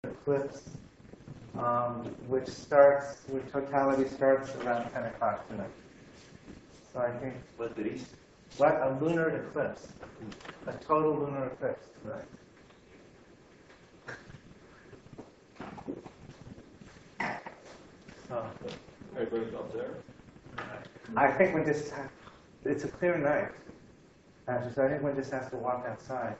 eclipse, which totality starts around 10 o'clock tonight. So I think. What did he? What? A lunar eclipse. A total lunar eclipse, right? So, Everybody's up there? I think we just have, it's a clear night. Actually, so I think one just has to walk outside.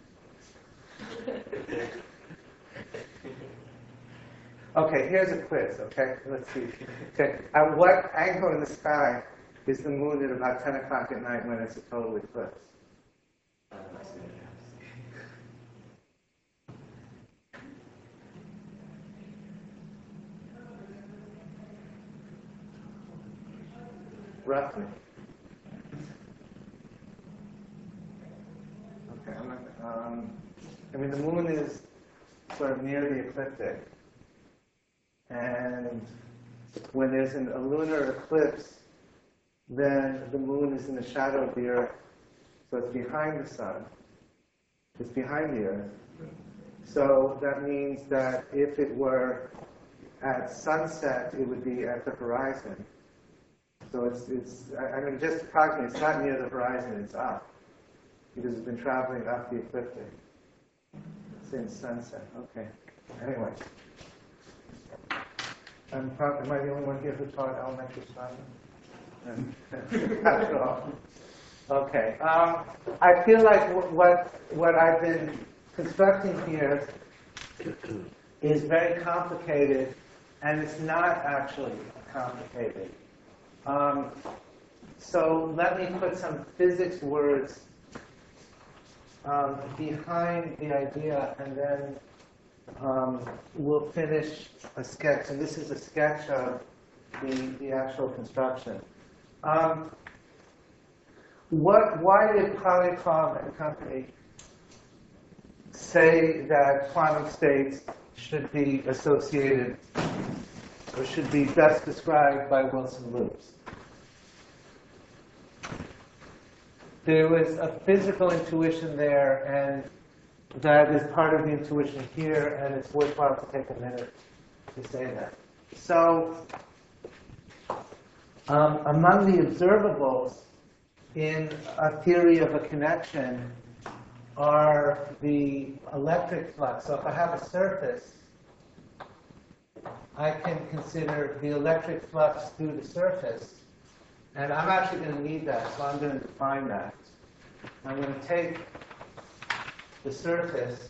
Okay, here's a quiz, okay? Let's see. Okay, at what angle in the sky is the moon at about 10 o'clock at night when it's a total eclipse? Roughly. Okay, I mean, the moon is sort of near the ecliptic. And when there's a lunar eclipse, then the moon is in the shadow of the Earth. So it's behind the sun. It's behind the Earth. So that means that if it were at sunset, it would be at the horizon. So I mean, just approximately, it's not near the horizon, it's up. Because it's been traveling up the ecliptic since sunset. Okay. Anyway. Am I the only one here who taught elementary science? After all. Okay. I feel like what I've been constructing here is very complicated, and it's not actually complicated. So let me put some physics words behind the idea, and then we'll finish a sketch. And this is a sketch of the actual construction. Why did Polycom and company say that quantum states should be associated, or should be best described by Wilson loops? There was a physical intuition there, and that is part of the intuition here, and it's worthwhile to take a minute to say that. So, among the observables in a theory of a connection are the electric flux. So if I have a surface, I can consider the electric flux through the surface. And I'm actually going to need that, so I'm going to define that. I'm going to take the surface.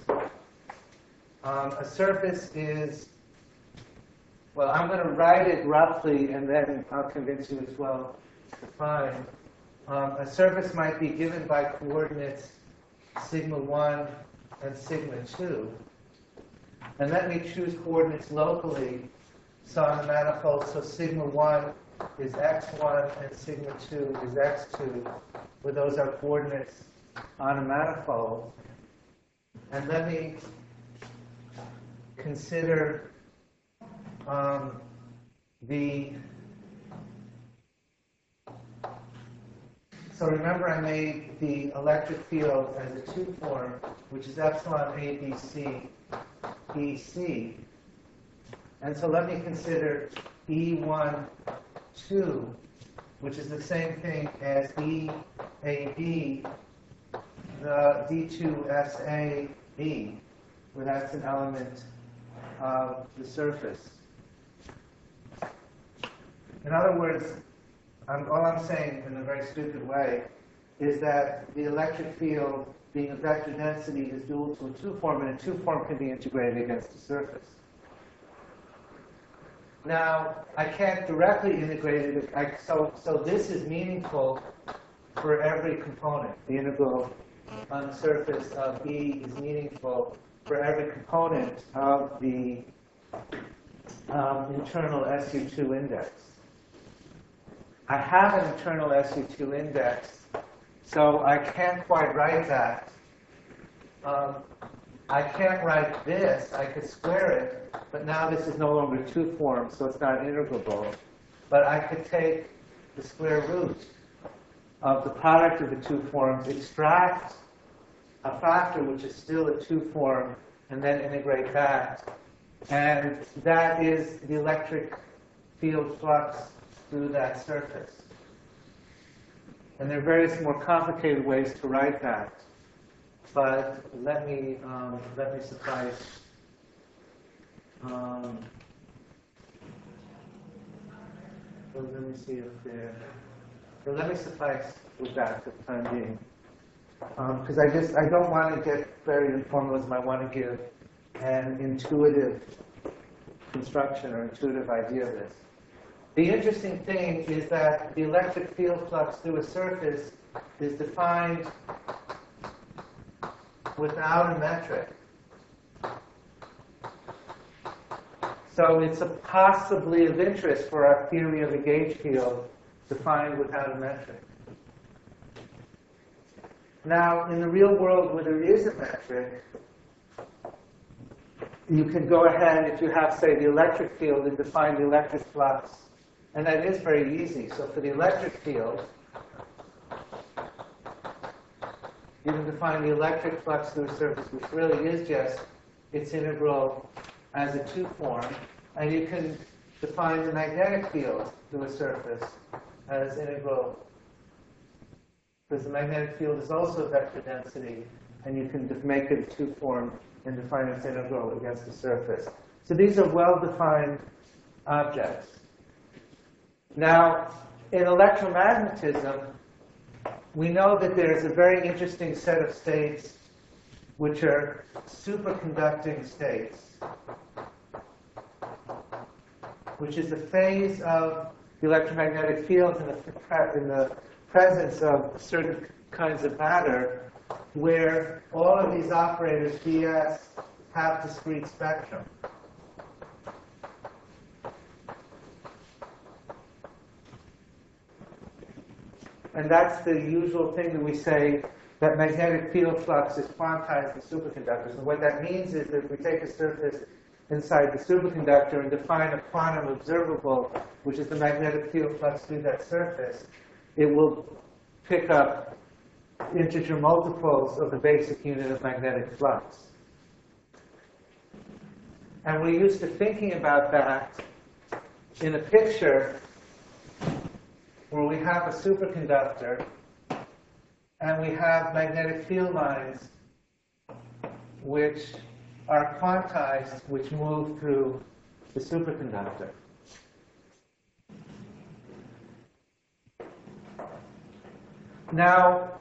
A surface is, well, I'm going to write it roughly, and then I'll convince you as well to find. A surface might be given by coordinates sigma 1 and sigma 2. And let me choose coordinates locally. So on the manifold, so sigma 1 is x1 and sigma 2 is x2, where those are coordinates on a manifold. And let me consider so remember I made the electric field as a two-form, which is epsilon ABC EC. And so let me consider E1, 2, which is the same thing as EAB, the D2SAB, where that's an element of the surface. In other words, all I'm saying in a very stupid way is that the electric field, being a vector density, is dual to a two-form, and a two-form can be integrated against the surface. Now, I can't directly integrate it, so this is meaningful for every component. The integral on the surface of E is meaningful for every component of the internal SU2 index. I have an internal SU2 index, so I can't quite write that. I can't write this. I could square it, but now this is no longer two forms, so it's not integrable. But I could take the square root of the product of the two forms, extract a factor which is still a two form, and then integrate that. And that is the electric field flux through that surface. And there are various more complicated ways to write that. But let me suffice. Well, let me see if there. So let me suffice with that for the time being, because I don't want to get very in formalism. I want to give an intuitive construction or intuitive idea of this. The interesting thing is that the electric field flux through a surface is defined without a metric. So it's possibly of interest for our theory of a gauge field defined without a metric. Now, in the real world where there is a metric, you can go ahead, if you have, say, the electric field, and define the electric flux. And that is very easy. So for the electric field, you can define the electric flux through a surface, which really is just its integral as a two-form. And you can define the magnetic field through a surface as integral, because the magnetic field is also vector density, and you can make it a two-form and define its integral against the surface. So these are well-defined objects. Now, in electromagnetism, we know that there's a very interesting set of states which are superconducting states, which is a phase of the electromagnetic field in the presence of certain kinds of matter where all of these operators, ds, have discrete spectrum. And that's the usual thing that we say, that magnetic field flux is quantized in superconductors. And what that means is that if we take a surface inside the superconductor and define a quantum observable, which is the magnetic field flux through that surface, it will pick up integer multiples of the basic unit of magnetic flux. And we're used to thinking about that in a picture where we have a superconductor and we have magnetic field lines which are quantized, which move through the superconductor. Now,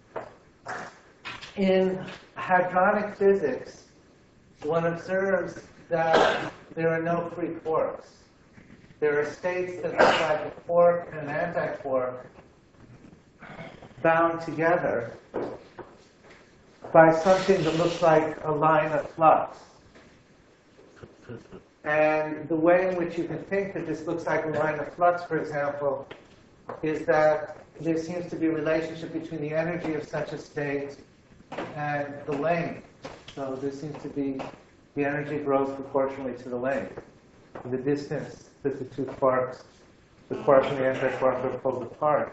in hadronic physics, one observes that there are no free quarks. There are states that look like a quark and an antiquark bound together by something that looks like a line of flux. And the way in which you can think that this looks like a line of flux, for example, is that there seems to be a relationship between the energy of such a state and the length. So there seems to be the energy grows proportionally to the length, the distance that the two quarks, the quark and the antiquark, are pulled apart.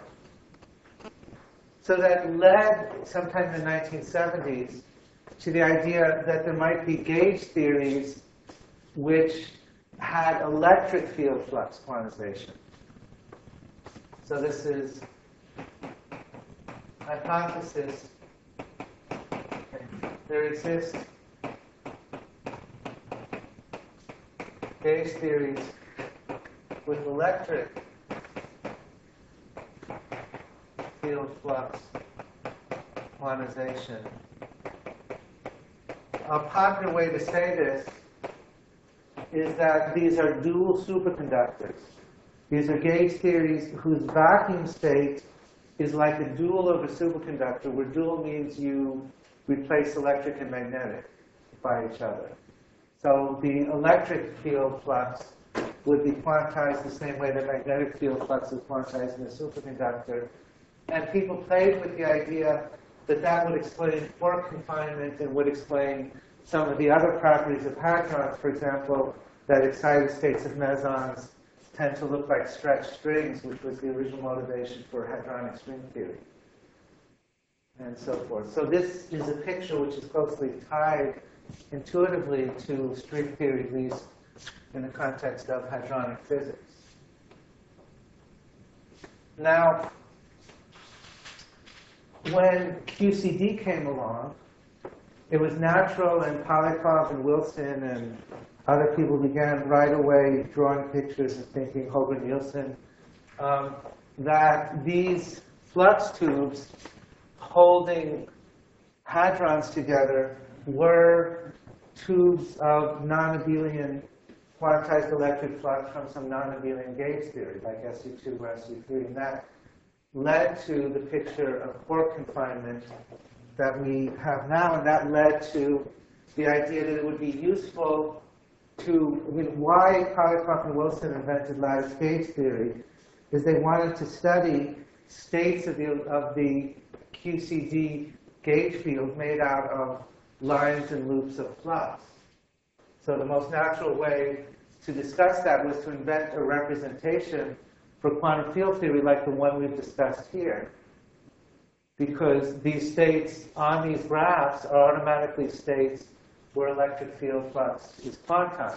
So that led, sometime in the 1970s, to the idea that there might be gauge theories which had electric field flux quantization. So this is hypothesis. There exists gauge theories with electric field flux quantization. A popular way to say this is that these are dual superconductors. These are gauge theories whose vacuum state is like a dual of a superconductor, where dual means you replace electric and magnetic by each other. So the electric field flux would be quantized the same way that magnetic field flux is quantized in a superconductor. And people played with the idea that that would explain quark confinement and would explain some of the other properties of hadrons. For example, that excited states of mesons tend to look like stretched strings, which was the original motivation for hadronic string theory, and so forth. So this is a picture which is closely tied intuitively to string theory, at least in the context of hadronic physics. Now, when QCD came along, it was natural, and Polyakov and Wilson and other people began right away drawing pictures and thinking, Holger-Nielsen, that these flux tubes holding hadrons together were tubes of non-abelian quantized electric flux from some non-abelian gauge theory, like SU2 or SU3. And that led to the picture of quark confinement that we have now, and that led to the idea that it would be useful to, why Polyakov and Wilson invented lattice gauge theory is they wanted to study states of the QCD gauge field made out of lines and loops of flux. So the most natural way to discuss that was to invent a representation for quantum field theory like the one we've discussed here. Because these states on these graphs are automatically states where electric field flux is quantized.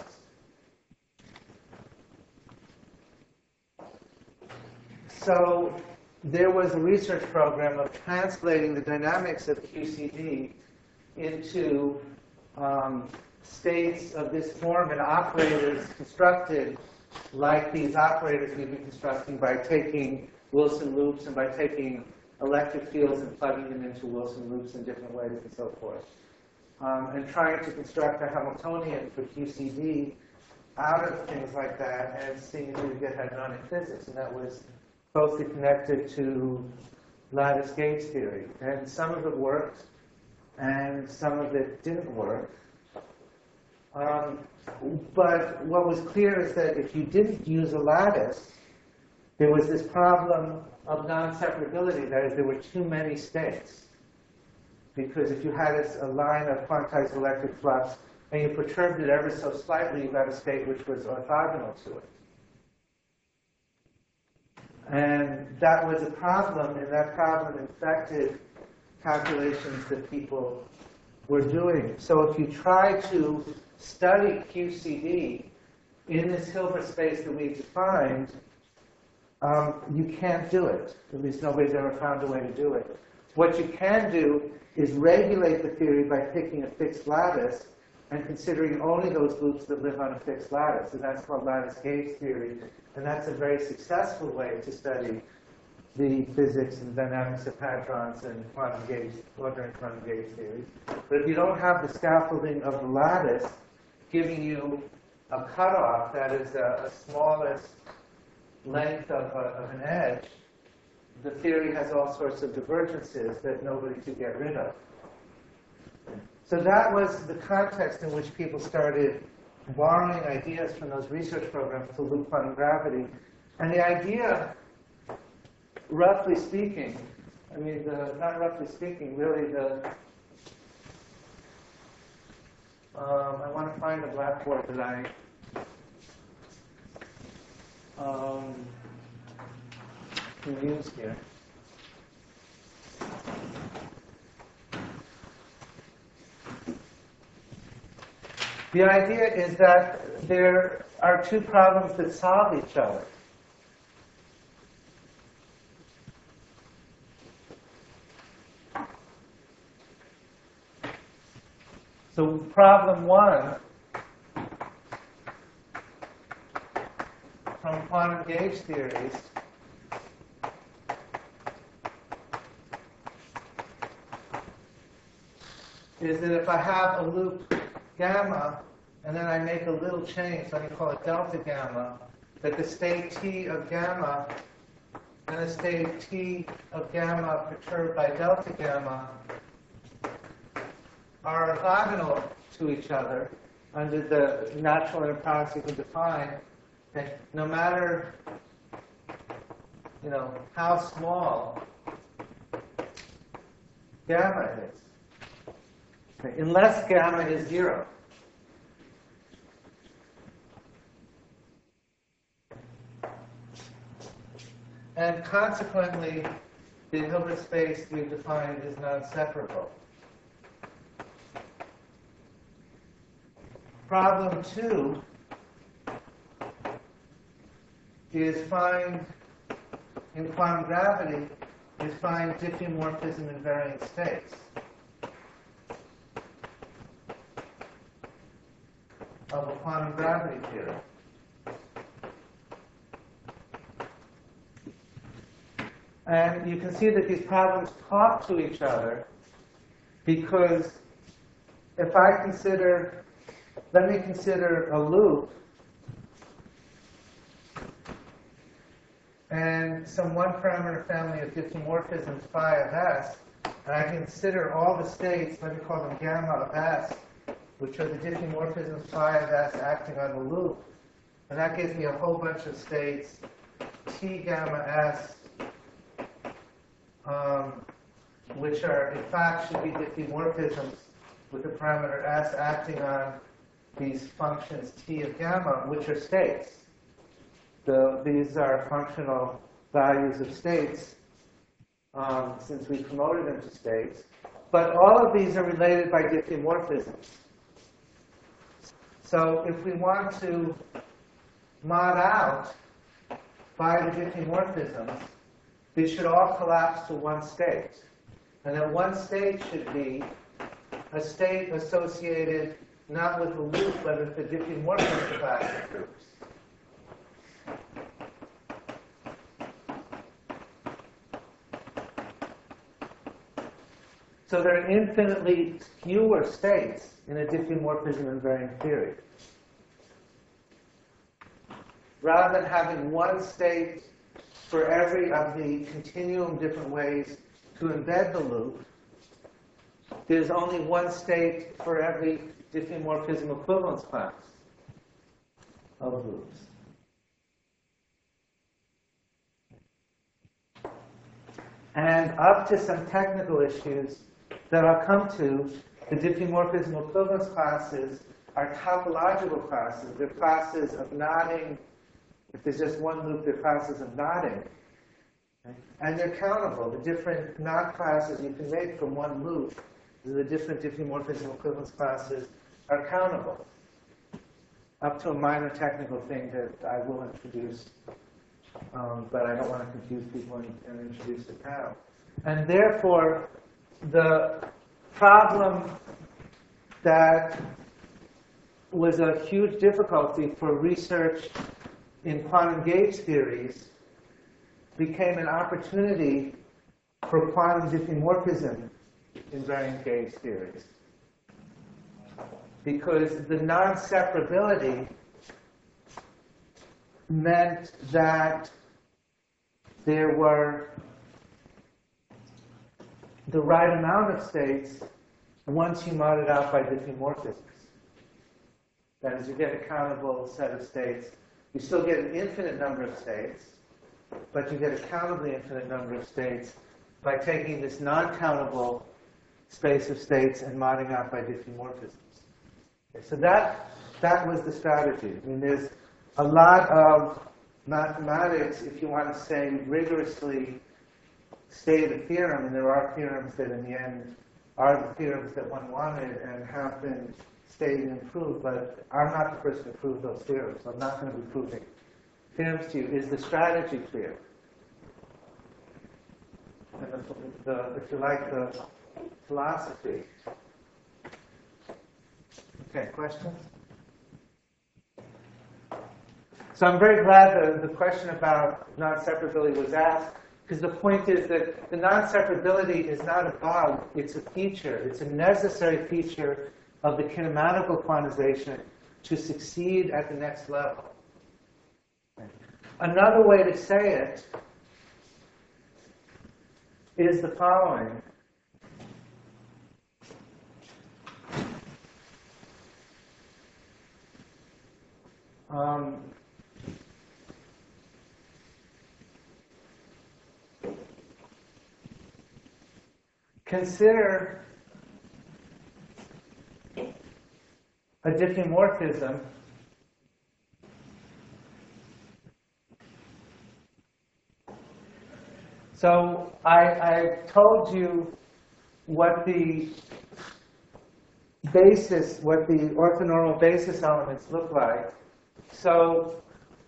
So there was a research program of translating the dynamics of QCD into states of this form and operators constructed like these operators we've been constructing by taking Wilson loops and by taking electric fields and plugging them into Wilson loops in different ways and so forth. And trying to construct a Hamiltonian for QCD out of things like that and seeing if we could get hadronic physics. And that was closely connected to lattice gauge theory. And some of it worked, and some of it didn't work. But what was clear is that if you didn't use a lattice, there was this problem of non-separability. That is, there were too many states. Because if you had a line of quantized electric flux and you perturbed it ever so slightly, you got a state which was orthogonal to it. And that was a problem, and that problem infected calculations that people were doing. So if you try to study QCD in this Hilbert space that we defined, you can't do it. At least nobody's ever found a way to do it. What you can do is regulate the theory by picking a fixed lattice and considering only those loops that live on a fixed lattice. And that's called lattice gauge theory. And that's a very successful way to study the physics and dynamics of hadrons and quantum gauge, ordinary quantum gauge theories. But if you don't have the scaffolding of the lattice giving you a cutoff that is a smallest length of an edge, the theory has all sorts of divergences that nobody could get rid of. So that was the context in which people started borrowing ideas from those research programs to loop quantum gravity. And the idea, roughly speaking, not roughly speaking, really I want to find a blackboard that I can use here. The idea is that there are two problems that solve each other. So problem one from quantum gauge theories is that if I have a loop gamma, and then I make a little change, so I can call it delta gamma, that the state T of gamma and the state T of gamma perturbed by delta gamma are orthogonal to each other under the natural interprodukts you can define, that no matter how small gamma is, unless gamma is 0. And consequently, the Hilbert space we've defined is non-separable. problem 2 is find, in quantum gravity, is find diffeomorphism in varying states of a quantum gravity theory. And you can see that these problems talk to each other because if I consider, let me consider a loop and some one-parameter family of diffeomorphisms phi of s, and I consider all the states, let me call them gamma of s, which are the diffeomorphisms phi of s acting on the loop. And that gives me a whole bunch of states, T gamma s, which are, in fact, should be diffeomorphisms with the parameter s acting on these functions T of gamma, which are states. These are functional values of states, since we promoted them to states. But all of these are related by diffeomorphisms. So if we want to mod out by the diffeomorphisms, these should all collapse to one state. And that one state should be a state associated not with the loop, but with the diffeomorphism capacitor groups. So there are infinitely fewer states in a diffeomorphism invariant theory. Rather than having one state for every of the continuum different ways to embed the loop, there's only one state for every diffeomorphism equivalence class of loops. And up to some technical issues that I'll come to, the diffeomorphism equivalence classes are topological classes. They're classes of knotting. If there's just one loop, they're classes of knotting. Okay? And they're countable. The different knot classes you can make from one loop, the different diffeomorphism equivalence classes, are countable. Up to a minor technical thing that I will introduce, but I don't want to confuse people and introduce it now. And therefore, the problem that was a huge difficulty for research in quantum gauge theories became an opportunity for quantum diffeomorphism invariant gauge theories. Because the non-separability meant that there were the right amount of states once you modded out by diffeomorphisms. That is, you get a countable set of states. You still get an infinite number of states, but you get a countably infinite number of states by taking this non-countable space of states and modding out by diffeomorphisms. Okay, so that was the strategy. I mean, there's a lot of mathematics, if you want to say rigorously state a theorem, and there are theorems that in the end are the theorems that one wanted and have been stated and proved, but I'm not the person to prove those theorems, so I'm not going to be proving theorems to you. Is the strategy clear? And if you like, the philosophy. Okay, questions? So I'm very glad the question about non-separability was asked, because the point is that the non-separability is not a bug, it's a feature. It's a necessary feature of the kinematical quantization to succeed at the next level. Another way to say it is the following. Consider a diffeomorphism So I told you what the basis, what the orthonormal basis elements look like. So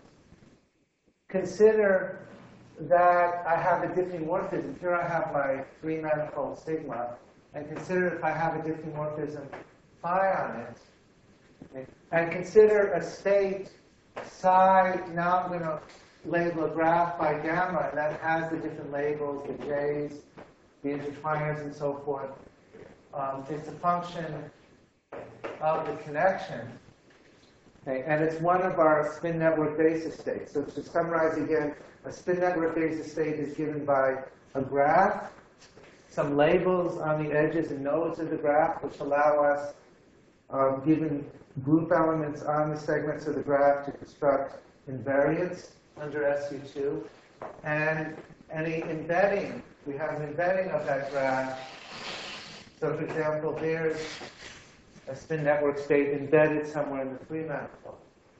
consider that I have a diffeomorphism. Here I have my three-manifold sigma. And consider if I have a diffeomorphism phi on it. Okay. And consider a state psi. Now I'm going to label a graph by gamma that has the different labels, the j's, the intertwiners, and so forth. It's a function of the connection. Okay. And it's one of our spin network basis states. So to summarize again, a spin network basis state is given by a graph, some labels on the edges and nodes of the graph, which allow us, given group elements on the segments of the graph, to construct invariants under SU2. And any embedding, we have an embedding of that graph. So for example, there's a spin network state embedded somewhere in the three-manifold.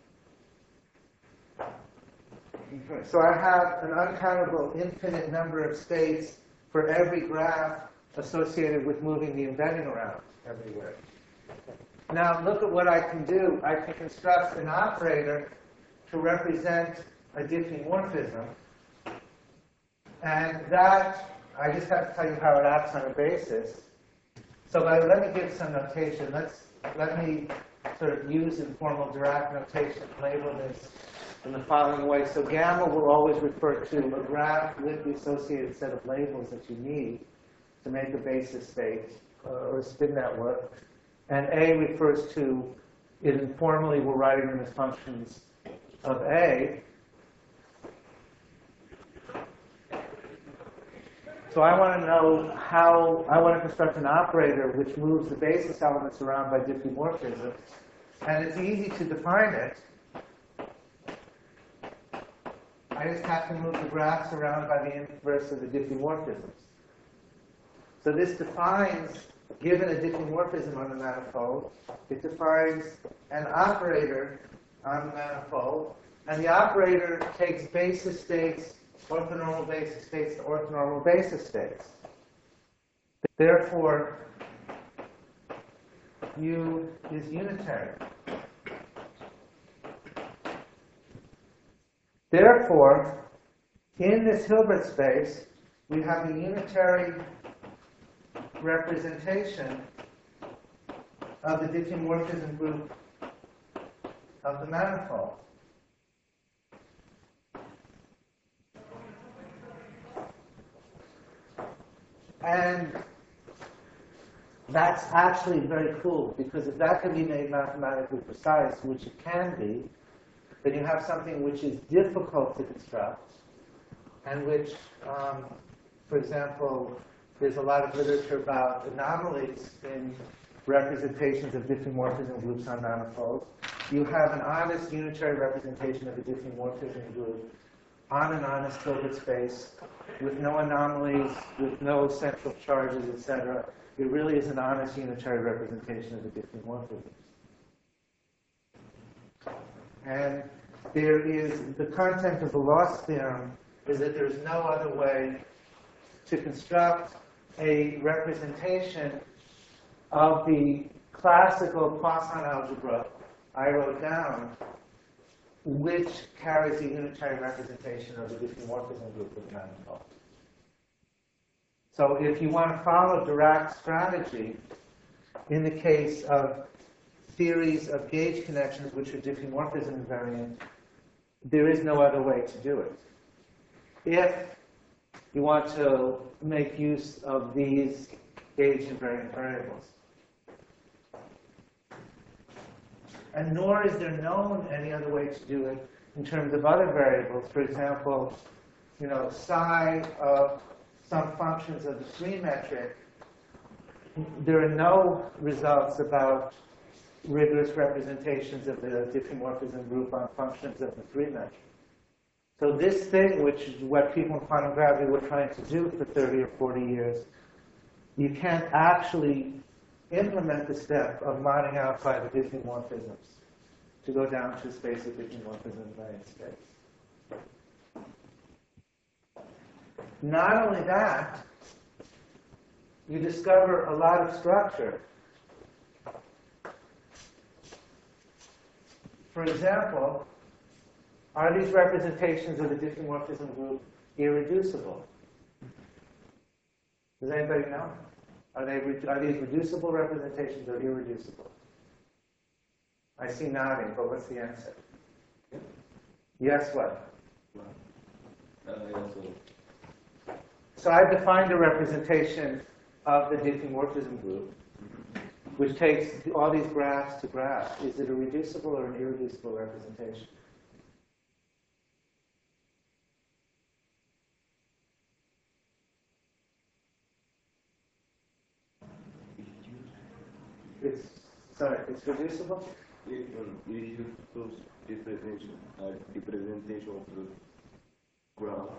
So I have an uncountable infinite number of states for every graph associated with moving the embedding around everywhere. Now look at what I can do. I can construct an operator to represent a diffeomorphism. And that, I just have to tell you how it acts on a basis. So let me give some notation. Let me sort of use informal Dirac notation, label this in the following way. So gamma will always refer to a graph with the associated set of labels that you need to make a basis state or a spin network. And A refers to, informally we're writing them as functions of A. So I want to know how, I want to construct an operator which moves the basis elements around by diffeomorphism. And it's easy to define it. I just have to move the graphs around by the inverse of the diffeomorphisms. So this defines, given a diffeomorphism on the manifold, it defines an operator on the manifold. And the operator takes basis states, orthonormal basis states to orthonormal basis states. Therefore, U is unitary. Therefore, in this Hilbert space, we have a unitary representation of the diffeomorphism group of the manifold. And that's actually very cool, because if that can be made mathematically precise, which it can be, then you have something which is difficult to construct, and which, for example, there's a lot of literature about anomalies in representations of diffeomorphism groups on manifolds. You have an honest unitary representation of a diffeomorphism group on an honest Hilbert space with no anomalies, with no central charges, etc. It really is an honest unitary representation of the diffeomorphisms. And there is, the content of the loss theorem is that there's no other way to construct a representation of the classical Poisson algebra I wrote down, which carries a unitary representation of the diffeomorphism group of the manifold. So if you want to follow Dirac's strategy, in the case of theories of gauge connections which are diffeomorphism invariant, there is no other way to do it. If you want to make use of these gauge invariant variables. And nor is there known any other way to do it in terms of other variables. For example, psi of some functions of the three metric. There are no results about rigorous representations of the diffeomorphism group on functions of the three metric. So this thing, which is what people in quantum gravity were trying to do for 30 or 40 years, you can't actually implement the step of modding out by the diffeomorphisms to go down to a space of diffeomorphism invariant space. Not only that, you discover a lot of structure for example, are these representations of the diffeomorphism group irreducible? Does anybody know? Are these reducible representations or irreducible? I see nodding, but what's the answer? Yes, what? So I've defined a representation of the diffeomorphism group, which takes all these graphs to graphs. Is it a reducible or an irreducible representation? It's reducible? If you choose representation of the graph.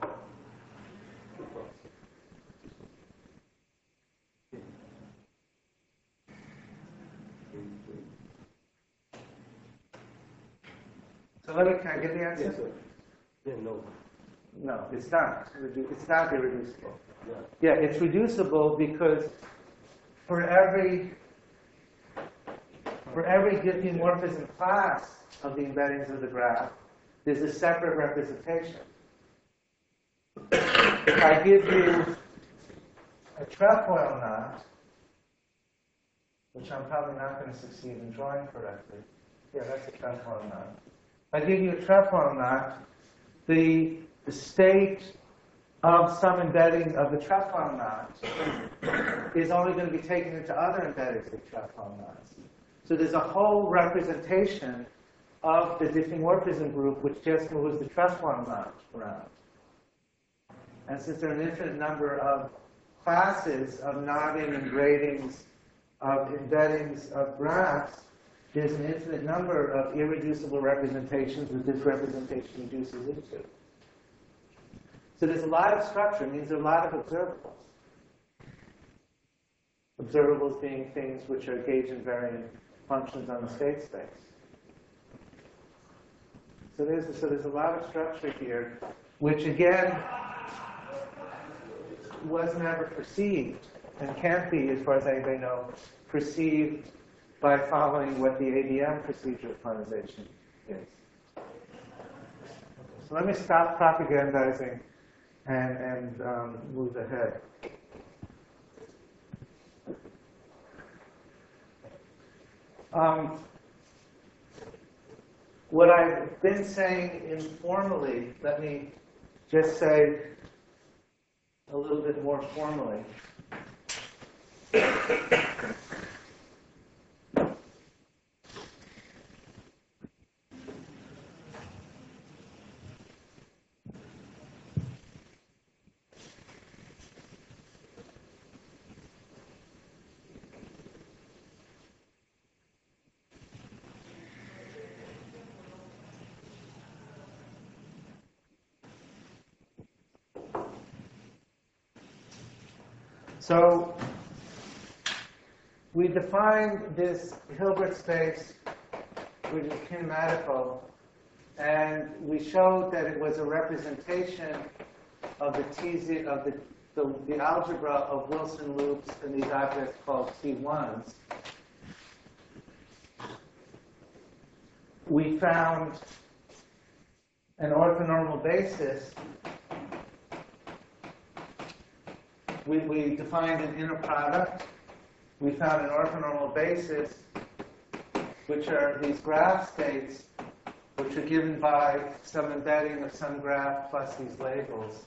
So can I get the answer? Yes, sir. Yeah, no. No, it's not. It's not irreducible. Yeah. Yeah, it's reducible because for every diffeomorphism class of the embeddings of the graph, there's a separate representation. If I give you a trefoil knot, which I'm probably not going to succeed in drawing correctly. Yeah, that's a trefoil knot. If I give you a trefoil knot, the state of some embedding of the trefoil knot is only going to be taken into other embeddings of trefoil knots. So there's a whole representation of the diffeomorphism group which just moves the trefoil knot around. And since there are an infinite number of classes of knotting and gradings of embeddings of graphs, there's an infinite number of irreducible representations that this representation reduces into. So there's a lot of structure. It means there are a lot of observables. Observables being things which are gauge invariant functions on the state space. So there's a lot of structure here, which again was never perceived and can't be, as far as anybody knows, perceived by following what the ADM procedure of quantization is. So let me stop propagandizing and move ahead. What I've been saying informally, let me just say a little bit more formally. So we defined this Hilbert space, which is kinematical, and we showed that it was a representation of the TZ of the algebra of Wilson loops in these objects called T1s. We found an orthonormal basis. We defined an inner product. We found an orthonormal basis, which are these graph states, which are given by some embedding of some graph plus these labels.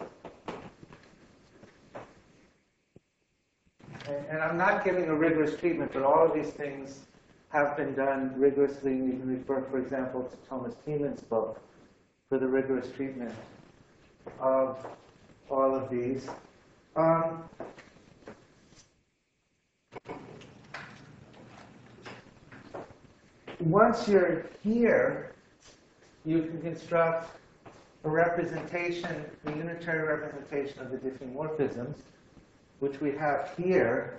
And I'm not giving a rigorous treatment, but all of these things have been done rigorously. You can refer, for example, to Thomas Thiemann's book for the rigorous treatment of all of these. Once you're here, you can construct a representation, a unitary representation of the diffeomorphisms, which we have here.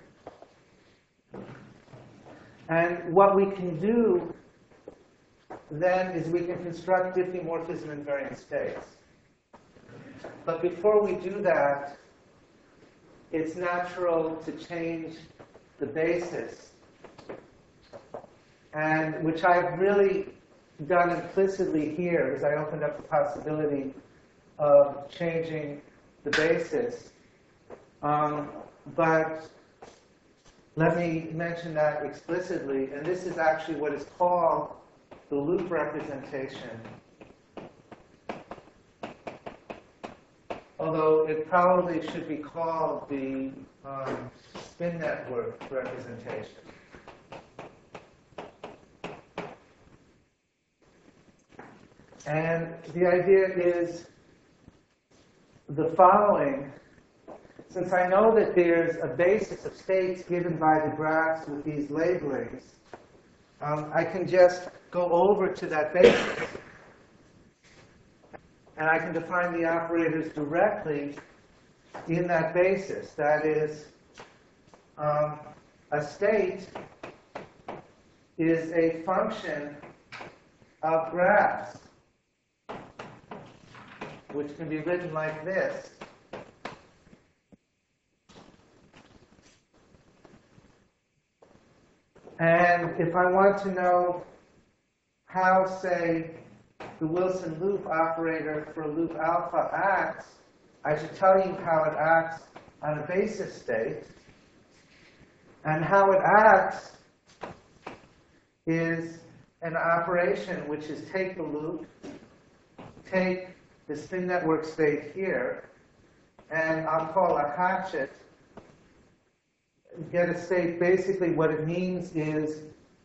And what we can do then is we can construct diffeomorphism invariant states. But before we do that, it's natural to change the basis, and which I've really done implicitly here is I opened up the possibility of changing the basis. But let me mention that explicitly, and this is actually what is called the loop representation. Although it probably should be called the spin network representation. And the idea is the following. Since I know that there's a basis of states given by the graphs with these labelings, I can just go over to that basis. And I can define the operators directly in that basis. That is, a state is a function of graphs, which can be written like this. And if I want to know how, say, the Wilson loop operator for loop alpha acts, I should tell you how it acts on a basis state. And how it acts is an operation which is take the loop, take the spin network state here, and I'll call a hatchet, get a state. Basically what it means is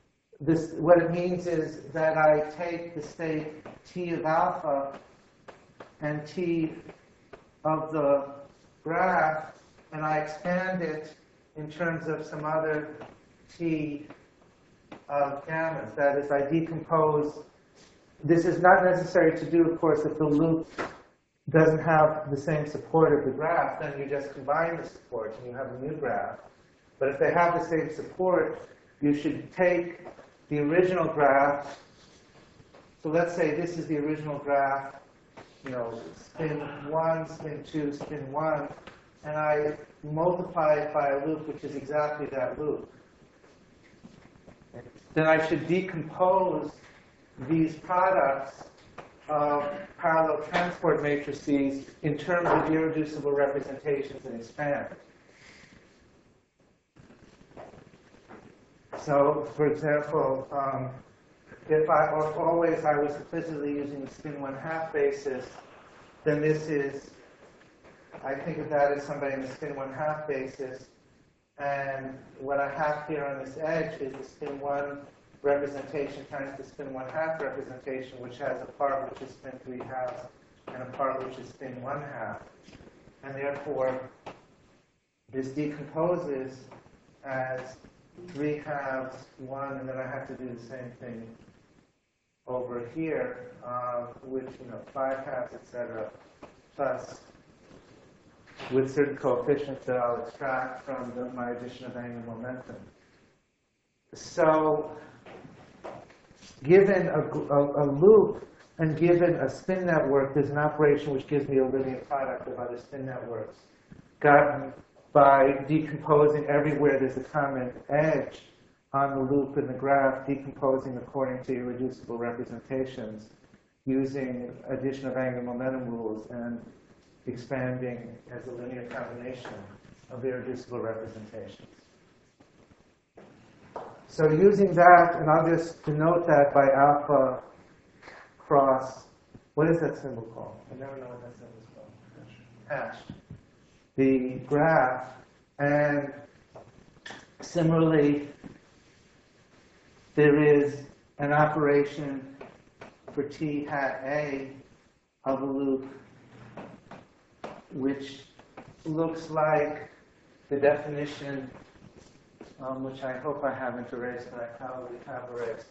that I take the state T of alpha and T of the graph, and I expand it in terms of some other T of gammas. That is, I decompose. This is not necessary to do, of course, if the loop doesn't have the same support of the graph. Then you just combine the supports and you have a new graph. But if they have the same support, you should take the original graph. So let's say this is the original graph, spin 1, spin 2, spin 1, and I multiply it by a loop which is exactly that loop. Then I should decompose these products of parallel transport matrices in terms of irreducible representations and expand. So, for example, if I was implicitly using the spin 1/2 basis, then this is, I think of that as somebody in the spin 1/2 basis, and what I have here on this edge is the spin 1 representation times the spin 1/2 representation, which has a part which is spin 3/2 and a part which is spin 1/2. And therefore, this decomposes as 3/2, 1, and then I have to do the same thing over here with 5/2, etc., plus with certain coefficients that I'll extract from my addition of angular momentum. So, given a loop and given a spin network, there's an operation which gives me a linear product of other spin networks, gotten by decomposing everywhere there's a common edge on the loop in the graph, decomposing according to irreducible representations, using addition of angular momentum rules, and expanding as a linear combination of irreducible representations. So using that, and I'll just denote that by alpha cross, what is that symbol called? I never know what that symbol is called. Hash. The graph, and similarly, there is an operation for T hat A of a loop which looks like the definition, which I hope I haven't erased, but I probably have erased.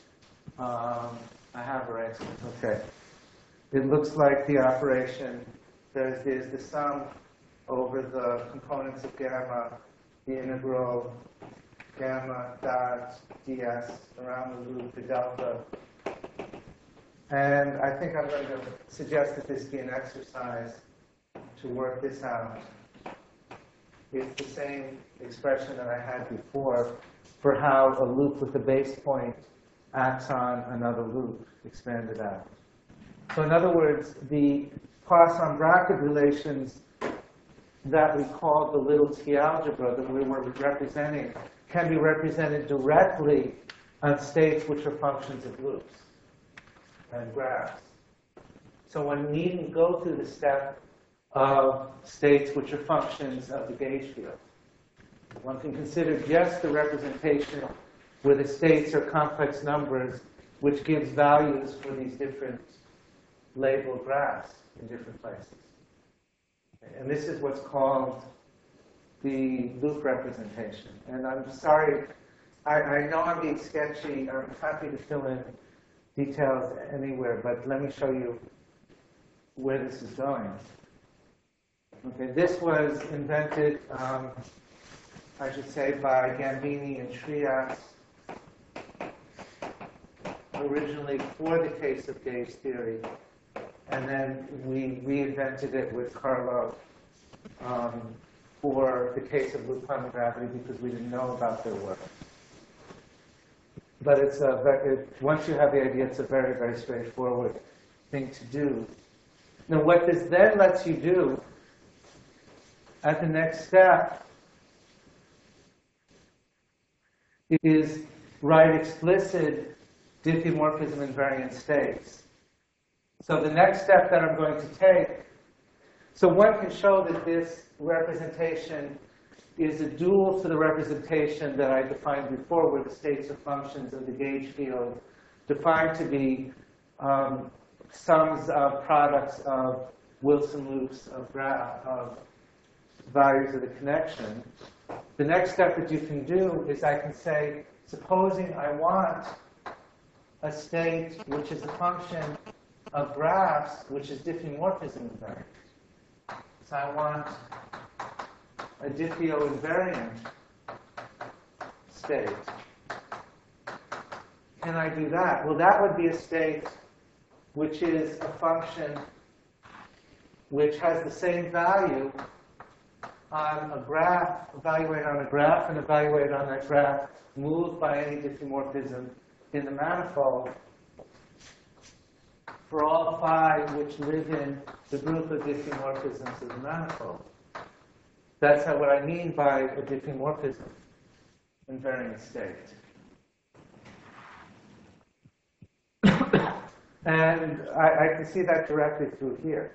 I have erased it. Okay. It looks like the operation, there's the sum over the components of gamma, the integral gamma dot ds around the loop, the delta. And I think I'm going to suggest that this be an exercise to work this out. It's the same expression that I had before for how a loop with a base point acts on another loop, expanded out. So in other words, the Poisson-Bracket relations that we call the little t algebra that we were representing can be represented directly on states which are functions of loops and graphs. So one needn't go through the step of states which are functions of the gauge field. One can consider just the representation where the states are complex numbers, which gives values for these different labeled graphs in different places. And this is what's called the loop representation. And I'm sorry, I know I'm being sketchy. I'm happy to fill in details anywhere, but let me show you where this is going. Okay, this was invented, I should say, by Gambini and Trias, originally for the case of gauge theory, and then we reinvented it with Carlo for the case of loop quantum gravity because we didn't know about their work. But it's once you have the idea, it's a very, very straightforward thing to do. Now, what this then lets you do at the next step is write explicit diffeomorphism invariant states. So the next step that I'm going to take, so one can show that this representation is a dual to the representation that I defined before, where the states are functions of the gauge field, defined to be sums of products of Wilson loops of values of the connection. The next step that you can do is I can say, supposing I want a state which is a function of graphs, which is diffeomorphism invariant. So I want a diffeo-invariant state. Can I do that? Well, that would be a state which is a function which has the same value on a graph, evaluated on a graph, and evaluated on that graph, moved by any diffeomorphism in the manifold for all phi which live in the group of diffeomorphisms of the manifold. That's what I mean by a diffeomorphism invariant state. And I can see that directly through here,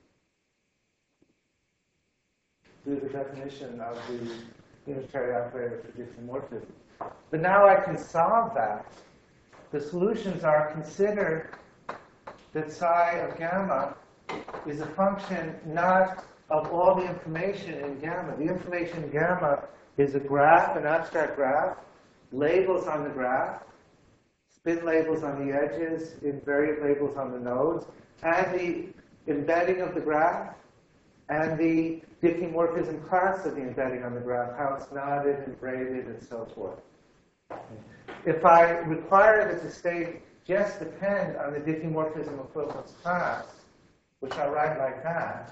through the definition of the unitary operator for diffeomorphism. But now I can solve that. The solutions are consider that psi of gamma is a function not of all the information in gamma. The information in gamma is a graph, an abstract graph, labels on the graph, spin labels on the edges, invariant labels on the nodes, and the embedding of the graph, and the diffeomorphism class of the embedding on the graph, how it's knotted and braided and so forth. If I require that the state just depend on the diffeomorphism equivalence class, which I write like that,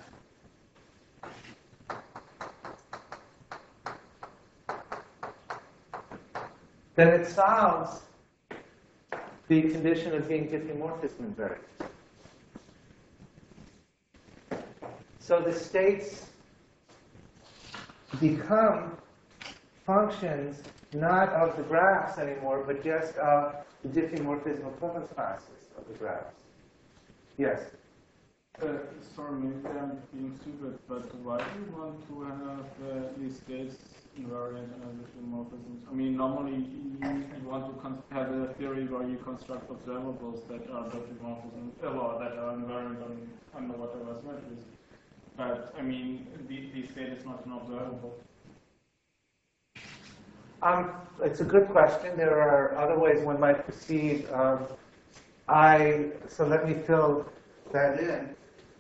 then it solves the condition of being diffeomorphism invariant. So the states become functions not of the graphs anymore, but just of the diffeomorphism equivalence classes of the graphs. Yes? Sorry, maybe I'm being stupid, but why do you want to have these states invariant and diffeomorphisms? I mean, normally you want to have a theory where you construct observables that are diffeomorphism, or that are invariant under whatever symmetries. But I mean, the state is not an observable. It's a good question. There are other ways one might proceed. So let me fill that in.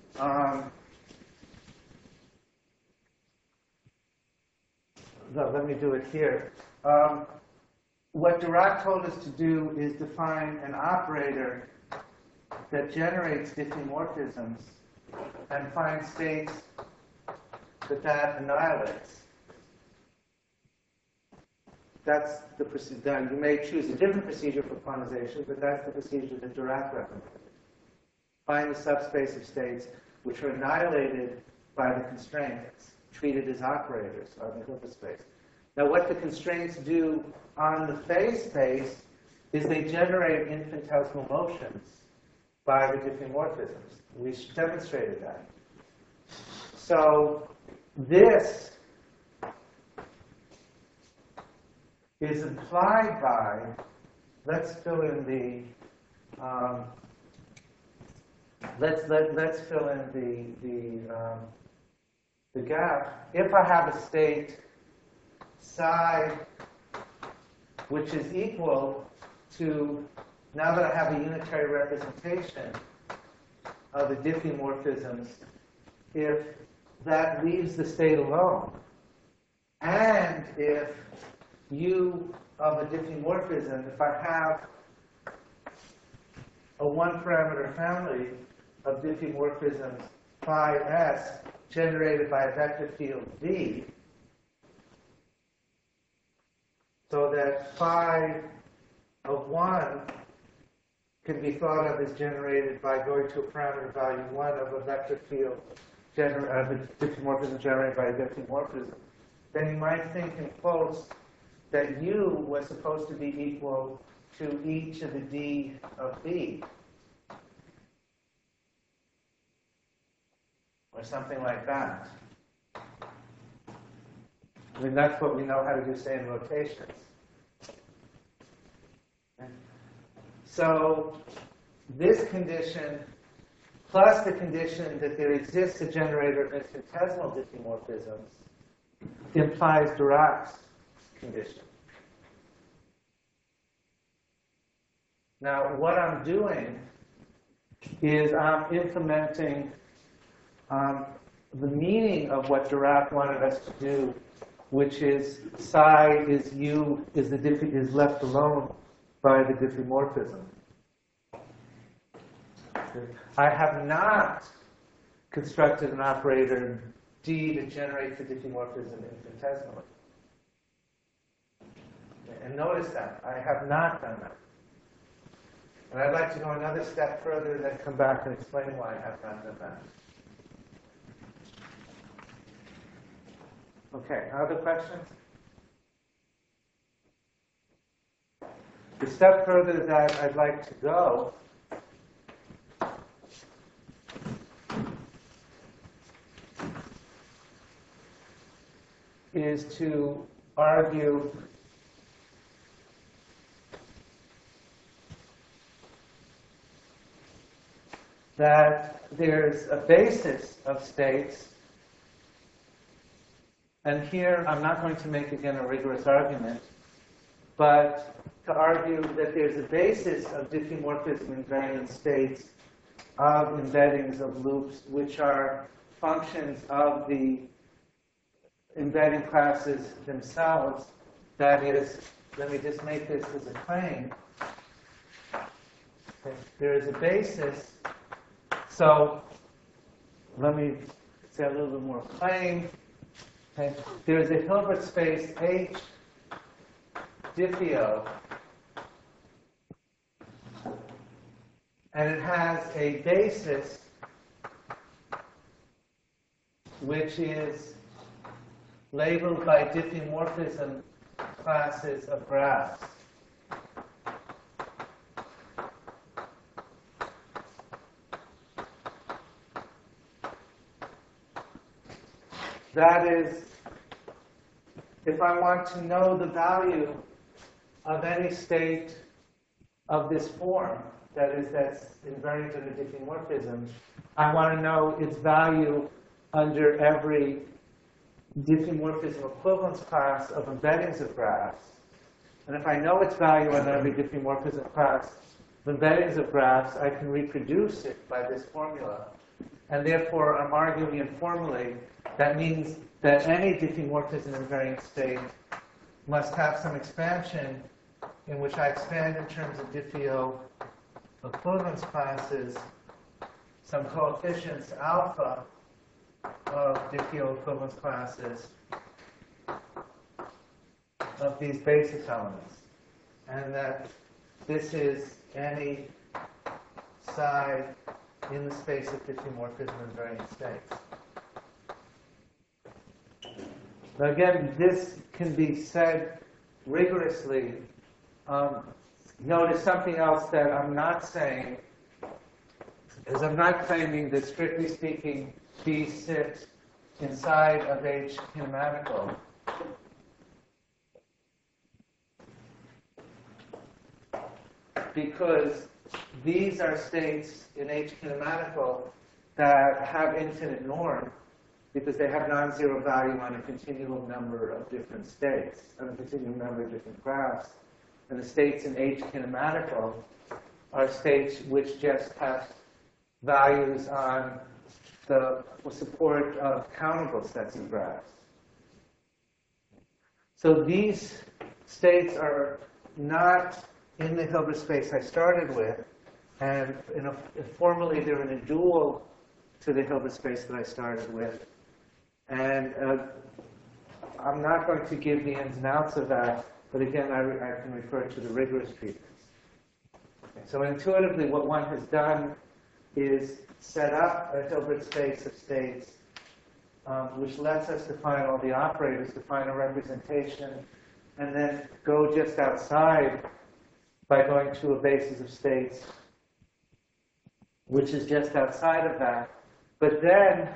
No, let me do it here. What Dirac told us to do is define an operator that generates diffeomorphisms and find states that annihilates. that's the procedure. You may choose a different procedure for quantization, but that's the procedure that Dirac recommended. Find the subspace of states which are annihilated by the constraints, treated as operators on the Hilbert space. Now, what the constraints do on the phase space is they generate infinitesimal motions by the diffeomorphisms. We demonstrated that. So this is implied by, let's fill in let's fill in the gap. If I have a state psi which is equal to, now that I have a unitary representation of the diffeomorphisms, if that leaves the state alone, and if U of a diffeomorphism, if I have a one-parameter family of diffeomorphisms phi s generated by a vector field V, so that phi of 1 can be thought of as generated by going to a parameter value 1 of a vector field of a diffeomorphism generated by a diffeomorphism, then you might think in quotes that U was supposed to be equal to e to the d of B, or something like that. I mean, that's what we know how to do, say, in rotations. Okay. So this condition, plus the condition that there exists a generator of infinitesimal diffeomorphisms, implies Dirac's condition. Now, what I'm doing is I'm implementing the meaning of what Dirac wanted us to do, which is psi is U is left alone by the diffeomorphism. I have not constructed an operator D to generate the diffeomorphism infinitesimally. And notice that I have not done that. And I'd like to go another step further and then come back and explain why I have not done that. Okay, other questions? The step further that I'd like to go is to argue that there's a basis of states. And here, I'm not going to make, again, a rigorous argument, but to argue that there's a basis of diffeomorphism invariant states of embeddings of loops, which are functions of the embedding classes themselves. That is, let me just make this as a claim. Okay. There is a basis. So let me say a little bit more claim. Okay. There is a Hilbert space H diffeo, and it has a basis which is labeled by diffeomorphism classes of graphs. That is, if I want to know the value of any state of this form, that is, that's invariant under diffeomorphism, I want to know its value under every diffeomorphism equivalence class of embeddings of graphs. And if I know its value under every diffeomorphism class of embeddings of graphs, I can reproduce it by this formula. And therefore, I'm arguing informally that means that any diffeomorphism invariant state must have some expansion in which I expand in terms of diffeo equivalence classes, some coefficients alpha of diffeo equivalence classes, of these basis elements, and that this is any psi in the space of diffeomorphism invariant states. Now again, this can be said rigorously. Notice something else that I'm not saying is I'm not claiming that, strictly speaking, B sits inside of H kinematical. Because these are states in H kinematical that have infinite norm, because they have non-zero value on a continuum number of different states, on a continuum number of different graphs. And the states in H kinematical are states which just have values on the support of countable sets of graphs. So these states are not in the Hilbert space I started with, and formally they're in a dual to the Hilbert space that I started with. And I'm not going to give the ins and outs of that, but again, I can refer to the rigorous treatments. Okay, so intuitively, what one has done is set up a Hilbert space of states, which lets us define all the operators, define a representation, and then go just outside by going to a basis of states, which is just outside of that. But then,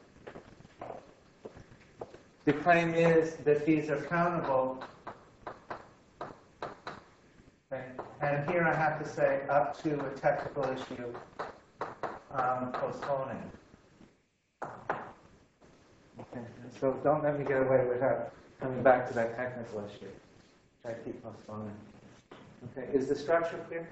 the claim is that these are countable. Okay. And here I have to say up to a technical issue postponing. Okay. So don't let me get away without coming back to that technical issue, which I keep postponing. Okay. Is the structure clear?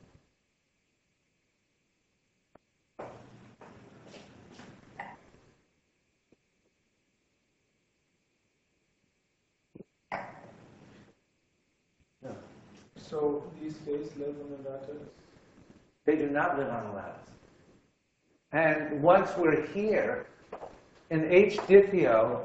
No. So these states live on the lattice? They do not live on a lattice. And once we're here, in H diffeo,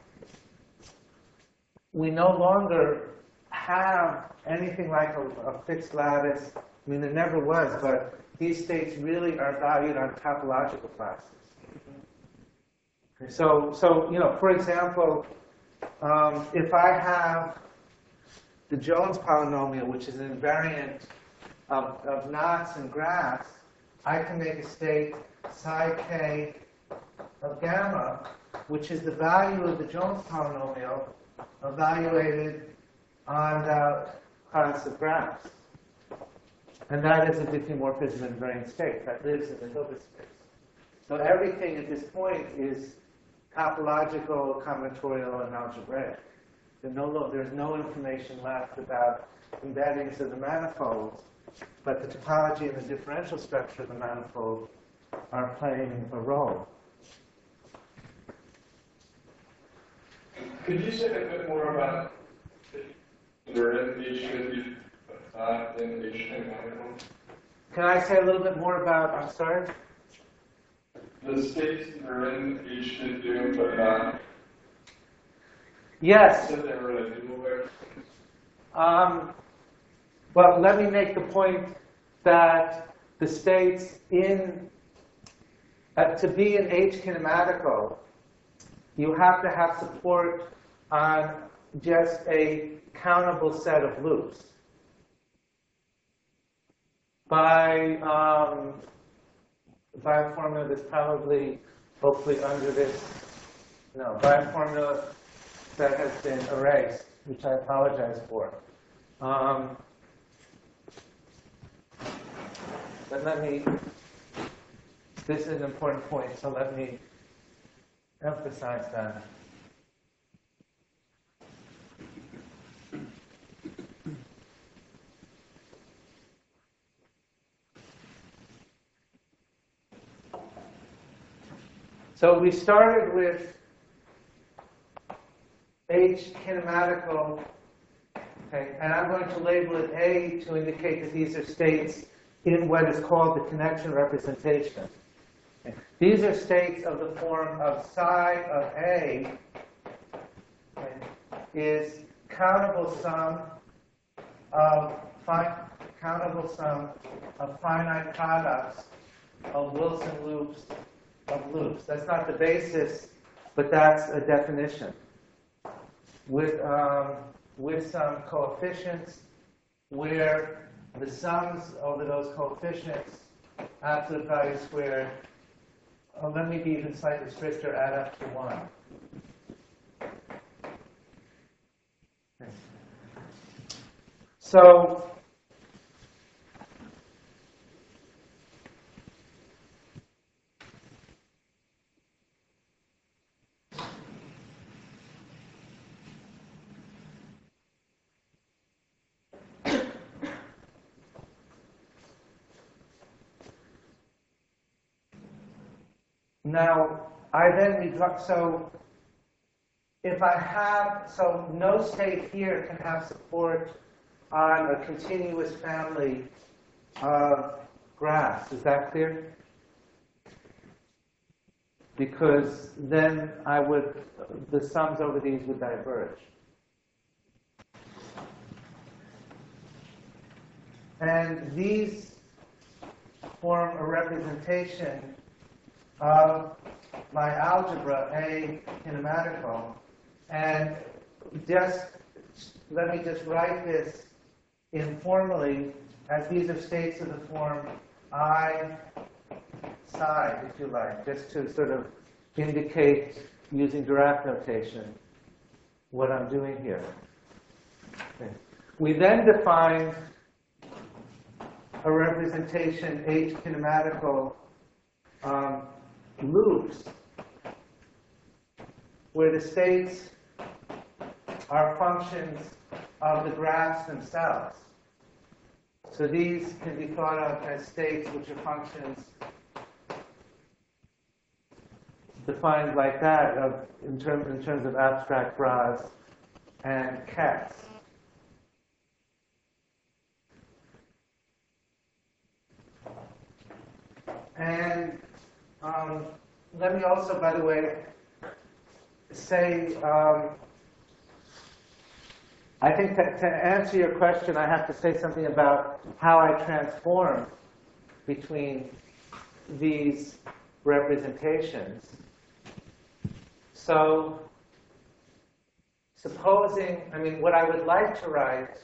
we no longer have anything like a fixed lattice. I mean, there never was, but these states really are valued on topological classes. Okay, so for example, if I have the Jones polynomial, which is an invariant of knots and graphs, I can make a state psi k of gamma, which is the value of the Jones polynomial evaluated on the class of graphs. And that is a diffeomorphism invariant state that lives in the Hilbert space. So everything at this point is topological, combinatorial, and algebraic. There's no information left about embeddings of the manifolds, but the topology and the differential structure of the manifold are playing a role. Could you say a bit more about the H in H kinematical? Can I say a little bit more about, I'm sorry? The states that are in H diffeo but not. Yes. You said they were in a dual vector. Well, let me make the point that the states in, to be an H kinematical, you have to have support on just a countable set of loops. By a formula that's probably, hopefully under this, no, by a formula that has been erased, which I apologize for. But let me, this is an important point, so let me emphasize that. So we started with H kinematical, okay, and I'm going to label it A to indicate that these are states in what is called the connection representation. Okay. These are states of the form of psi of A, okay, is countable sum of finite products of Wilson loops of loops. That's not the basis, but that's a definition. With some coefficients where the sums over those coefficients, absolute value squared, let me be even slightly stricter, add up to 1. Okay. So, now, I then redraw, so if I have, so no state here can have support on a continuous family of graphs. Is that clear? Because then the sums over these would diverge. And these form a representation of my algebra A kinematical, and let me just write this informally as these are states of the form I psi, if you like, just to sort of indicate using Dirac notation what I'm doing here. Okay. We then define a representation H kinematical loops where the states are functions of the graphs themselves. So these can be thought of as states which are functions defined like that in terms of abstract bras and kets. And let me also, by the way, say, I think that to answer your question, I have to say something about how I transform between these representations. So, supposing, what I would like to write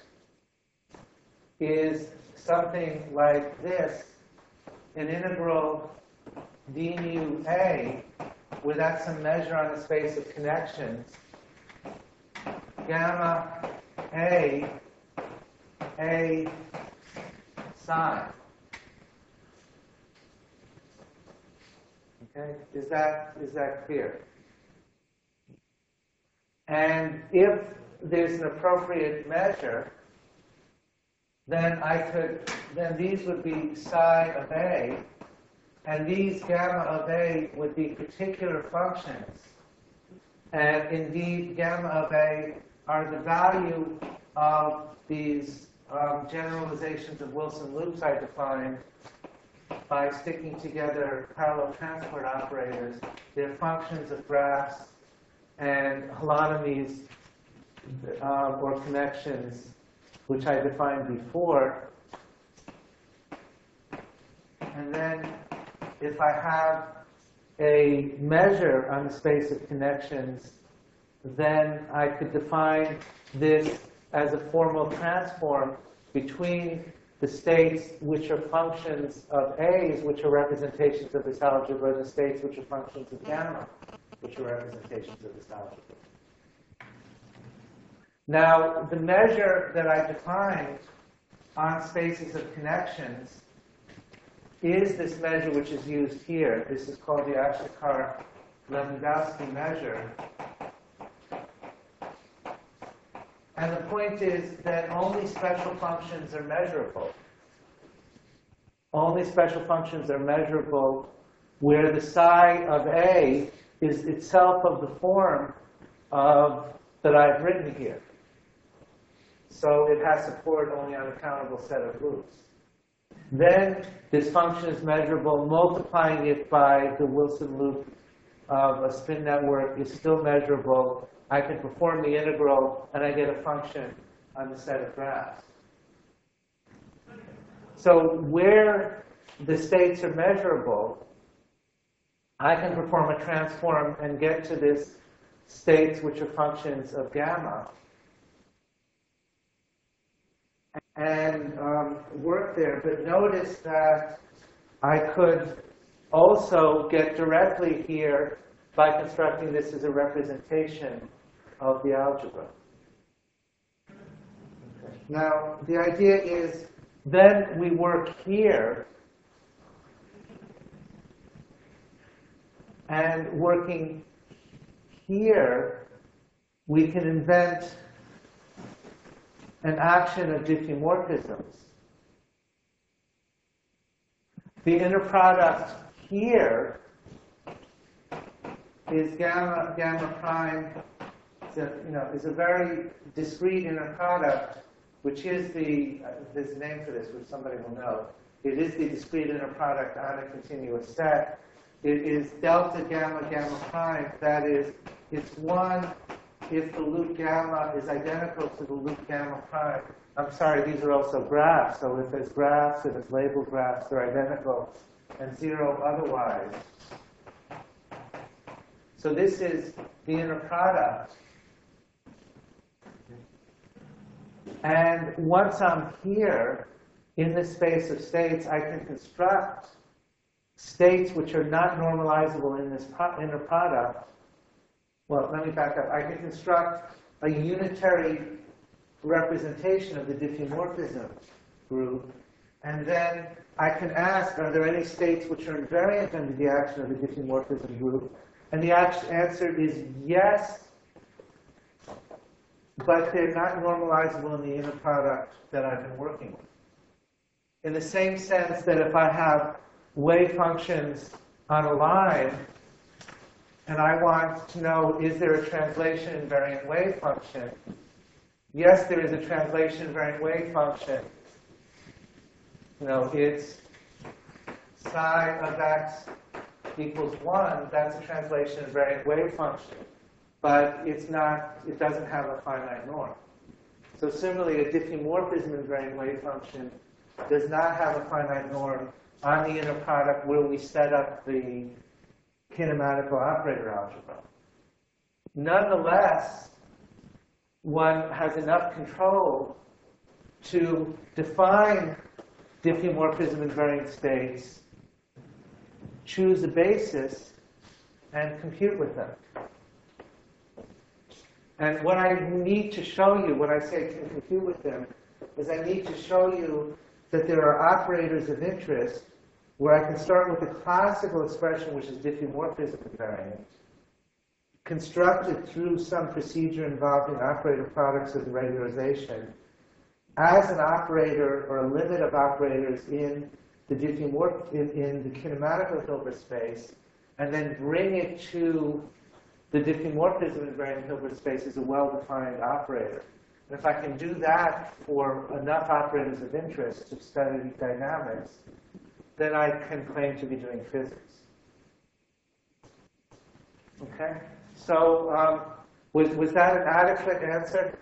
is something like this, an integral d mu a, where that's some measure on the space of connections, gamma a psi. Okay, is that clear? And if there's an appropriate measure, then these would be psi of A, and these gamma of A would be particular functions. And indeed, gamma of A are the value of these generalizations of Wilson loops I defined by sticking together parallel transport operators. They're functions of graphs and holonomies or connections, which I defined before. And then if I have a measure on the space of connections, then I could define this as a formal transform between the states which are functions of A's, which are representations of this algebra, and the states which are functions of gamma, which are representations of this algebra. Now, the measure that I defined on spaces of connections is this measure which is used here. This is called the Ashtekar-Lewandowski measure. And the point is that only special functions are measurable. Only special functions are measurable where the psi of A is itself of the form that I've written here. So it has support only on a countable set of loops. Then this function is measurable. Multiplying it by the Wilson loop of a spin network is still measurable. I can perform the integral, and I get a function on the set of graphs. So where the states are measurable, I can perform a transform and get to this states which are functions of gamma, and work there. But notice that I could also get directly here by constructing this as a representation of the algebra. Okay. Now, the idea is then we work here, and working here, we can invent an action of diffeomorphisms. The inner product here is gamma prime. Is a very discrete inner product, which is there's a name for this, which somebody will know. It is the discrete inner product on a continuous set. It is delta gamma gamma prime. That is, it's one if the loop gamma is identical to the loop gamma prime. I'm sorry, these are also graphs. So if there's graphs, if it's labeled graphs, they're identical, and zero otherwise. So this is the inner product. And once I'm here in this space of states, I can construct states which are not normalizable in this inner product. Well, let me back up. I can construct a unitary representation of the diffeomorphism group, and then I can ask, are there any states which are invariant under the action of the diffeomorphism group? And the answer is yes, but they're not normalizable in the inner product that I've been working with. In the same sense that if I have wave functions on a line, and I want to know, is there a translation invariant wave function? Yes, there is a translation invariant wave function. It's psi of x equals 1. That's a translation invariant wave function. But it doesn't have a finite norm. So similarly, a diffeomorphism invariant wave function does not have a finite norm on the inner product where we set up the kinematical operator algebra. Nonetheless, one has enough control to define diffeomorphism invariant states, choose a basis, and compute with them. And what I need to show you, when I say can compute with them, is I need to show you that there are operators of interest where I can start with a classical expression, which is diffeomorphism invariant, constructed through some procedure involving operator products of the regularization, as an operator or a limit of operators in the in the kinematical Hilbert space, and then bring it to the diffeomorphism invariant Hilbert space as a well-defined operator. And if I can do that for enough operators of interest to study dynamics, then I can claim to be doing physics. Okay? So was that an adequate answer?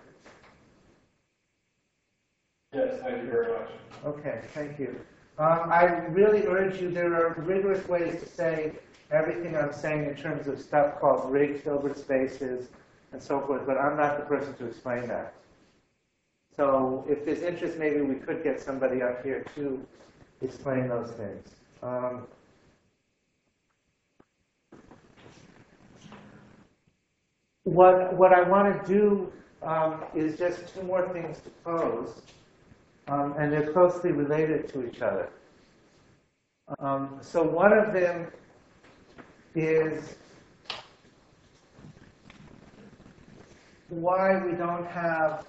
Yes, thank you very much. Okay, thank you. I really urge you, there are rigorous ways to say everything I'm saying in terms of stuff called rigged Hilbert spaces and so forth, but I'm not the person to explain that. So if there's interest, maybe we could get somebody up here to explain those things. What I want to do is just two more things to pose, and they're closely related to each other. So one of them is why we don't have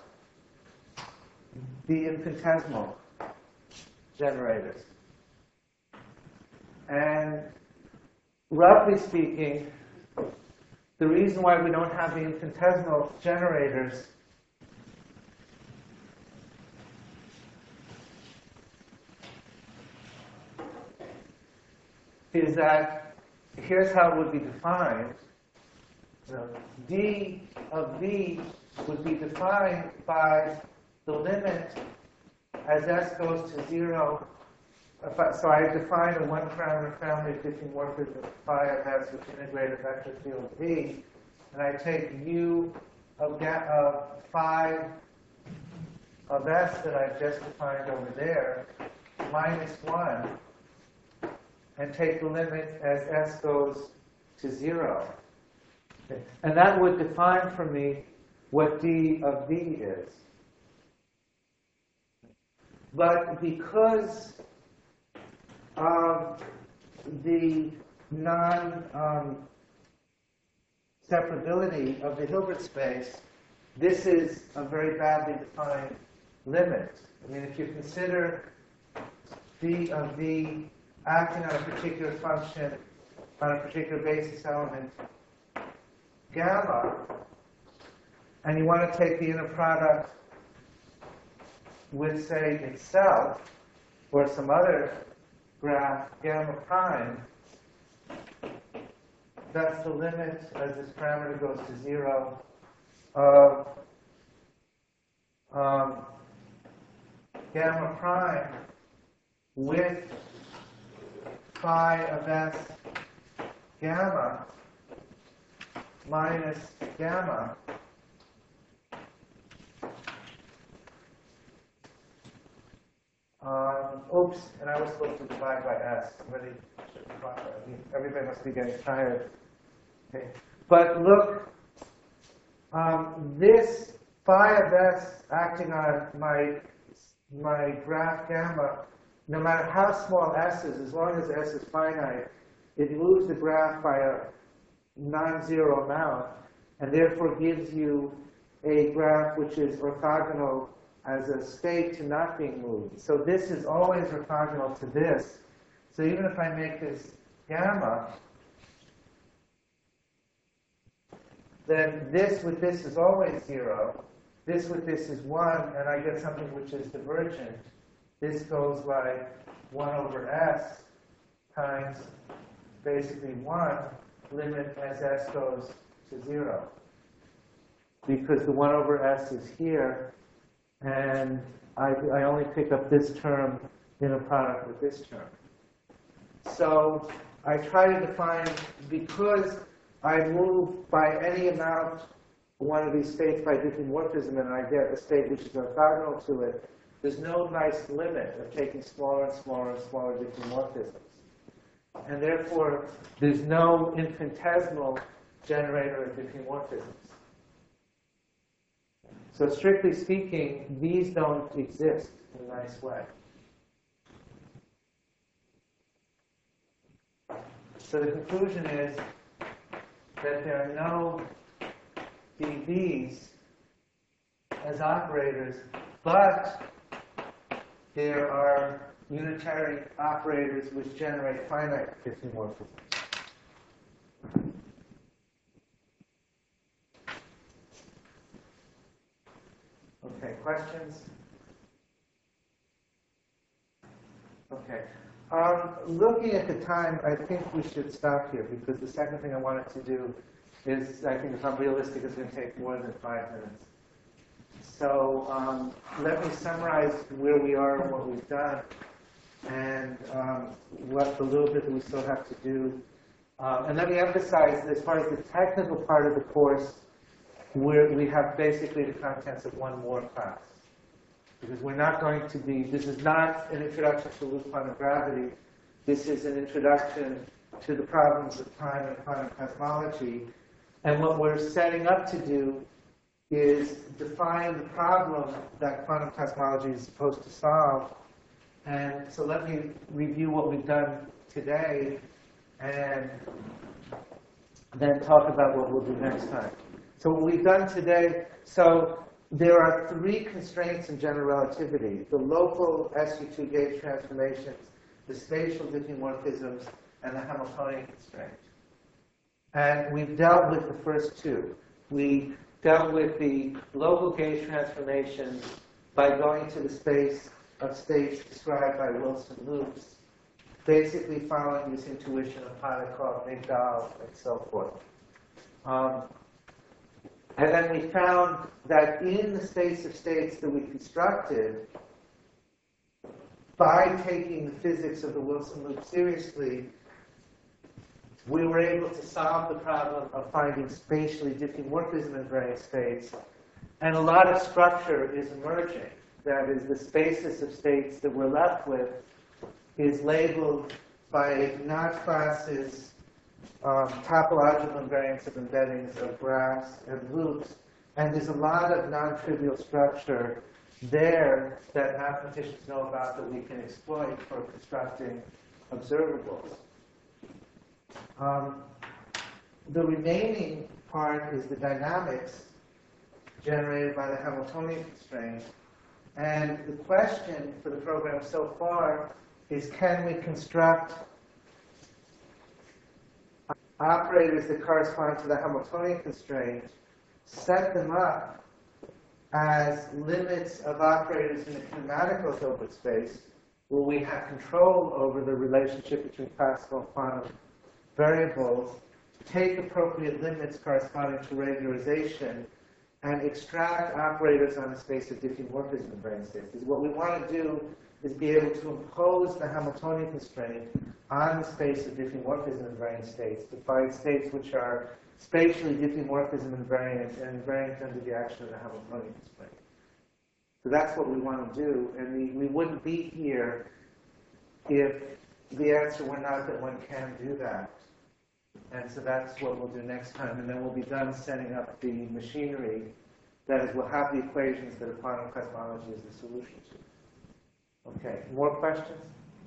the infinitesimal generators. And roughly speaking, the reason why we don't have the infinitesimal generators is that here's how it would be defined. D of V would be defined by the limit as S goes to 0. So I define a one-parameter family of diffeomorphisms phi of S with integrated vector field V, and I take U of phi of S that I've just defined over there, minus 1, and take the limit as S goes to 0. Okay. And that would define for me what D of V is. But because of the non-separability of the Hilbert space, this is a very badly defined limit. I mean, if you consider D of V acting on a particular function, on a particular basis element, gamma, and you want to take the inner product with, say, itself, or some other graph, gamma prime, that's the limit as this parameter goes to 0 of gamma prime with phi of S gamma minus gamma oops, and I was supposed to divide by S. Everybody must be getting tired. Okay. But look, this phi of S acting on my graph gamma, no matter how small S is, as long as S is finite, it moves the graph by a non-zero amount, and therefore gives you a graph which is orthogonal as a state to not being moved. So this is always orthogonal to this. So even if I make this gamma, then this with this is always 0. This with this is 1, and I get something which is divergent. This goes like 1 over S times basically 1, limit as S goes to 0. Because the 1 over S is here, and I only pick up this term in a product with this term. So I try to define, because I move by any amount one of these states by diffeomorphism, and I get a state which is orthogonal to it, there's no nice limit of taking smaller and smaller and smaller diffeomorphisms. And therefore, there's no infinitesimal generator of diffeomorphisms. So strictly speaking, these don't exist in a nice way. So the conclusion is that there are no DVs as operators, but there are unitary operators which generate finite diffeomorphisms. Okay, questions? Okay. Looking at the time, I think we should stop here, because the second thing I wanted to do is, I think if I'm realistic, it's going to take more than 5 minutes. So let me summarize where we are and what we've done, and what the little bit that we still have to do. And let me emphasize, as far as the technical part of the course, we have basically the contents of one more class. Because we're not going to be, this is not an introduction to loop quantum gravity. This is an introduction to the problems of time and quantum cosmology. And what we're setting up to do is define the problem that quantum cosmology is supposed to solve. And so let me review what we've done today, and then talk about what we'll do next time. So what we've done today, so there are 3 constraints in general relativity: the local SU2 gauge transformations, the spatial diffeomorphisms, and the Hamiltonian constraint. And we've dealt with the first 2. We dealt with the local gauge transformations by going to the space of states described by Wilson loops, basically following this intuition of Polyakov, Migdal, and so forth. And then we found that in the space of states that we constructed, by taking the physics of the Wilson loop seriously, we were able to solve the problem of finding spatially diffeomorphism in various states. And a lot of structure is emerging. That is, the spaces of states that we're left with is labeled by Knott-Klass's topological invariance of embeddings of graphs and loops. And there's a lot of non-trivial structure there that mathematicians know about that we can exploit for constructing observables. The remaining part is the dynamics generated by the Hamiltonian constraint. And the question for the program so far is, can we construct operators that correspond to the Hamiltonian constraint, set them up as limits of operators in a kinematical Hilbert space, where we have control over the relationship between classical and quantum variables, take appropriate limits corresponding to regularization, and extract operators on a space of diffeomorphism in various states. Because what we want to do is be able to impose the Hamiltonian constraint on the space of diffeomorphism in various states, to find states which are spatially diffeomorphism invariant and invariant under the action of the Hamiltonian constraint. So that's what we want to do, and we wouldn't be here if the answer were not that one can do that. And so that's what we'll do next time, and then we'll be done setting up the machinery. That is, we'll have the equations that a quantum cosmology is the solution to. Okay, more questions?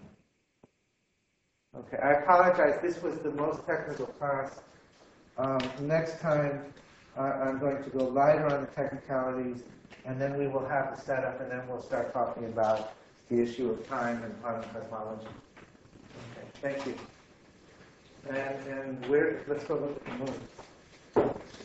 Okay, I apologize. This was the most technical class. Next time, I'm going to go lighter on the technicalities, and then we will have the setup, and then we'll start talking about the issue of time and quantum cosmology. Okay, thank you. And let's go look at the moon.